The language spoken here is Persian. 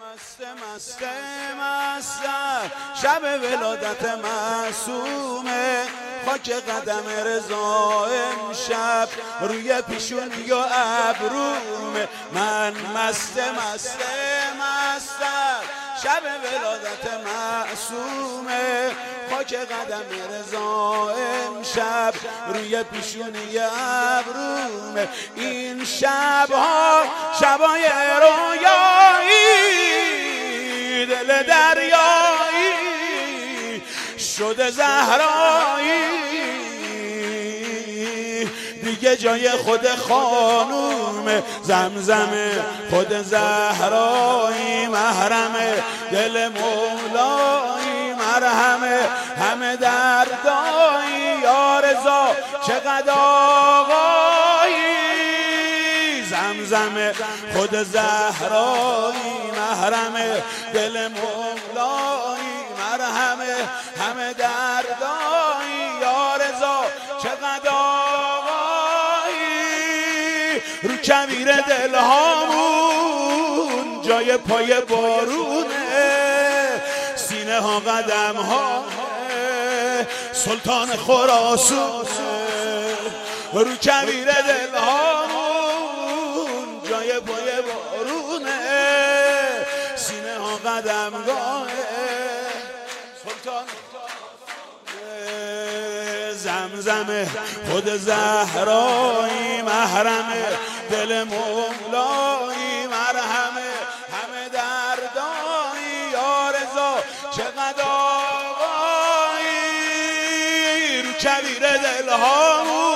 مست شب ولادت معصومه، خاک قدم رضا امشب روی پیشونی و ابرومه. من مست شب ولادت معصومه، خاک قدم رضا امشب روی پیشونی ابرومه. این شبها شبای رویایی، دل دریایی شده زهرایی، دیگه جای خود خانوم زمزمه، خود زهرایی محرمه، دل مولایی مرهمه، همه دردایی یا رضا چقدر آقایی. زمزمه خود زهرایی محرمه، دل مولایی مرهمه، همه دردایی یا رضا چقدر آقایی. رو کویر دلهامون جای پای بارونه، سینه ها قدم ها سلطان خراسونه. رو کویر دلهامون جای پای بارونه، سینه ها قدمگاه سلطان. زمزمه خود زهرایی محرمه، دل مولایی مرهمه، همه دردایی یا رضا چقدر آقایی. رو کویر دلهامون